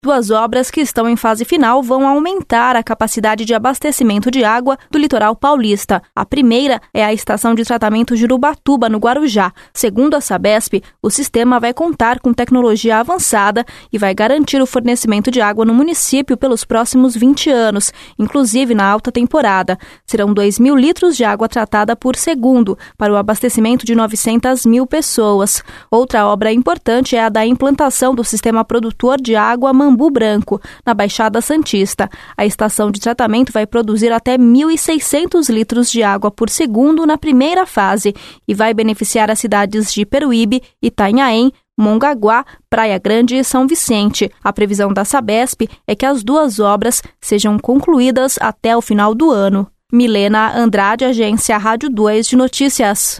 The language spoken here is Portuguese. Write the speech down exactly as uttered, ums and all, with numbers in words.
Duas obras que estão em fase final vão aumentar a capacidade de abastecimento de água do litoral paulista. A primeira é a estação de tratamento de Ubatuba, no Guarujá. Segundo a Sabesp, o sistema vai contar com tecnologia avançada e vai garantir o fornecimento de água no município pelos próximos vinte anos, inclusive na alta temporada. Serão dois mil litros de água tratada por segundo para o abastecimento de novecentas mil pessoas. Outra obra importante é a da implantação do sistema produtor de água Mambu Branco, na Baixada Santista. A estação de tratamento vai produzir até mil e seiscentos litros de água por segundo na primeira fase e vai beneficiar as cidades de Peruíbe, Itanhaém, Mongaguá, Praia Grande e São Vicente. A previsão da Sabesp é que as duas obras sejam concluídas até o final do ano. Milena Andrade, Agência Rádio dois de Notícias.